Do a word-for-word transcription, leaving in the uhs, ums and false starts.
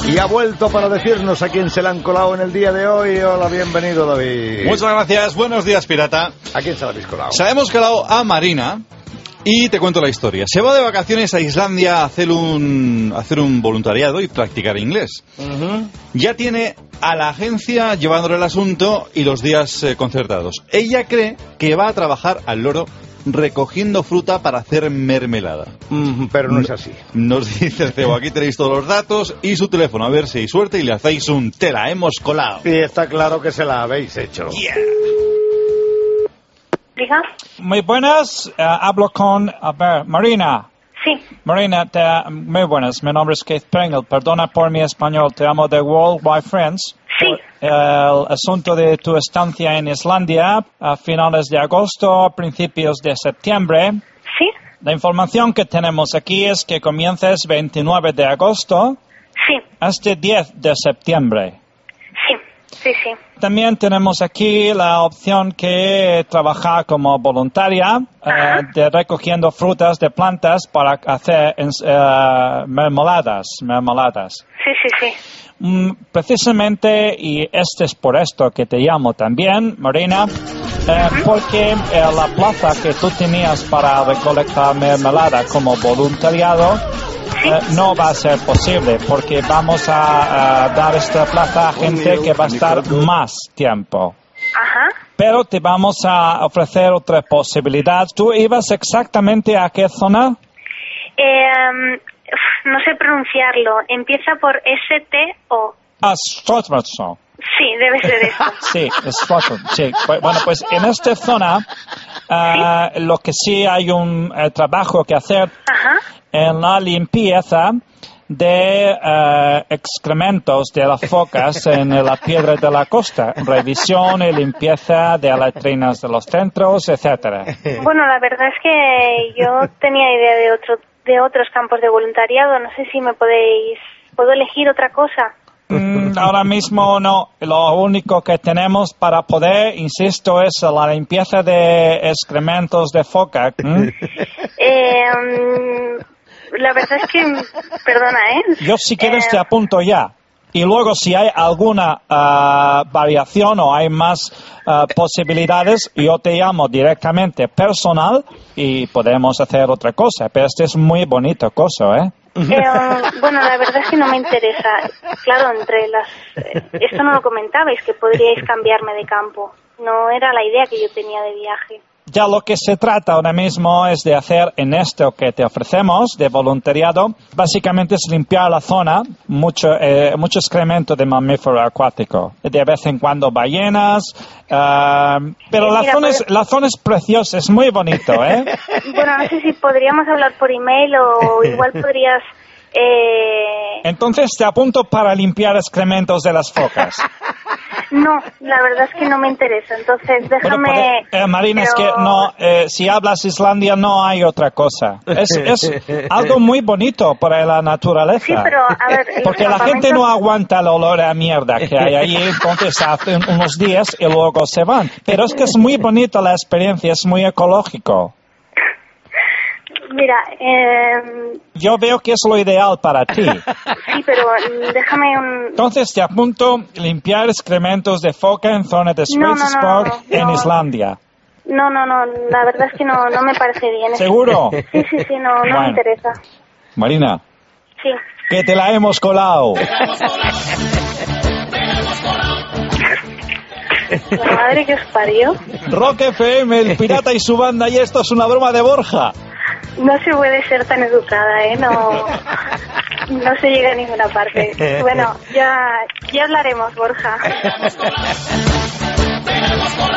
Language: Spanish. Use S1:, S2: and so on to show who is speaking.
S1: Y ha vuelto para decirnos a quién se le han colado en el día de hoy. Hola, bienvenido, David.
S2: Muchas gracias, buenos días, pirata.
S1: ¿A quién se le habéis colado?
S2: Se la hemos colado a Marina. Y te cuento la historia. Se va de vacaciones a Islandia a hacer un, a hacer un voluntariado y practicar inglés. Uh-huh. Ya tiene a la agencia llevándole el asunto y los días eh, concertados. Ella cree que va a trabajar al loro recogiendo fruta para hacer mermelada.
S1: Mm, pero no es así.
S2: Nos dice el C E O, aquí tenéis todos los datos y su teléfono, a ver si hay suerte y le hacéis un te la hemos colado.
S1: Y está claro que se la habéis hecho.
S2: Yeah.
S3: Diga.
S4: Muy buenas, uh, hablo con, a ver, Marina.
S3: Sí.
S4: Marina, te, muy buenas, mi nombre es Keith Pringle, perdona por mi español, te amo de Worldwide Friends.
S3: Sí.
S4: El asunto de tu estancia en Islandia a finales de agosto, principios de septiembre.
S3: Sí.
S4: La información que tenemos aquí es que comienzas veintinueve de agosto.
S3: Sí.
S4: Hasta diez de septiembre.
S3: Sí, sí, sí.
S4: También tenemos aquí la opción que trabajar como voluntaria eh, de recogiendo frutas de plantas para hacer eh, mermeladas, mermeladas.
S3: Sí, sí, sí.
S4: Mm, precisamente, y este es por esto que te llamo también, Marina, eh, porque eh, la plaza que tú tenías para recolectar mermelada como voluntariado eh, no va a ser posible, porque vamos a, a dar esta plaza a gente que va a estar más tiempo.
S3: Ajá.
S4: Pero te vamos a ofrecer otra posibilidad. ¿Tú ibas exactamente a qué zona?
S3: Eh, no sé pronunciarlo. Empieza por S T O.
S4: Ah, Stockholm.
S3: Sí, debe ser eso.
S4: Sí, Stockholm. Sí. Bueno, pues en esta zona uh, ¿sí? Lo que sí hay un uh, trabajo que hacer
S3: Ajá.
S4: en la limpieza de uh, excrementos de las focas en la piedra de la costa, revisión y limpieza de letrinas de los centros, etcétera.
S3: Bueno, la verdad es que yo tenía idea de otro de otros campos de voluntariado. No sé si me podéis puedo elegir otra cosa.
S4: Mm, ahora mismo no. Lo único que tenemos para poder, insisto, es la limpieza de excrementos de foca. ¿Mm?
S3: Eh, um, la verdad es que, perdona, ¿eh?
S4: Yo si quieres
S3: eh...
S4: te apunto ya. Y luego si hay alguna uh, variación o hay más uh, posibilidades, yo te llamo directamente personal y podemos hacer otra cosa. Pero este es muy bonito cosa, ¿eh?
S3: Eh, bueno, la verdad es que no me interesa. Claro, entre las... Eh, esto no lo comentabais, que podríais cambiarme de campo. No era la idea que yo tenía de viaje.
S4: Ya lo que se trata ahora mismo es de hacer en esto que te ofrecemos de voluntariado, básicamente es limpiar la zona, mucho eh, mucho excremento de mamífero acuático, de vez en cuando ballenas, uh, pero
S3: eh,
S4: la,
S3: mira,
S4: zona
S3: pues...
S4: es, la zona es preciosa, es muy bonito, ¿eh?
S3: Bueno, no sé si podríamos hablar por email o igual podrías... Eh...
S4: Entonces te apunto para limpiar excrementos de las focas.
S3: No, la verdad es que no me interesa, entonces déjame...
S4: Bueno, pues, eh, Marina, pero... es que no, eh, si hablas Islandia no hay otra cosa. Es, es algo muy bonito para la naturaleza.
S3: Sí, pero a ver...
S4: Porque la gente no aguanta el olor a mierda que hay allí, entonces hacen unos días y luego se van. Pero es que es muy bonita la experiencia, es muy ecológico.
S3: Mira, eh...
S4: yo veo que es lo ideal para ti.
S3: Sí, pero déjame un...
S4: Entonces te apunto limpiar excrementos de foca en zona de Sveinsborg
S3: no, no, no,
S4: en
S3: no.
S4: Islandia.
S3: No, no, no, la verdad es que no, no me parece bien.
S4: ¿Seguro?
S3: Sí, sí, sí, no, no bueno. me interesa.
S4: Marina.
S3: Sí.
S4: Que te la hemos colado.
S3: La madre que os parió.
S4: Rock F M, el pirata y su banda, y esto es una broma de Borja.
S3: No se puede ser tan educada, ¿eh? No, no se llega a ninguna parte. Bueno, ya, ya hablaremos, Borja.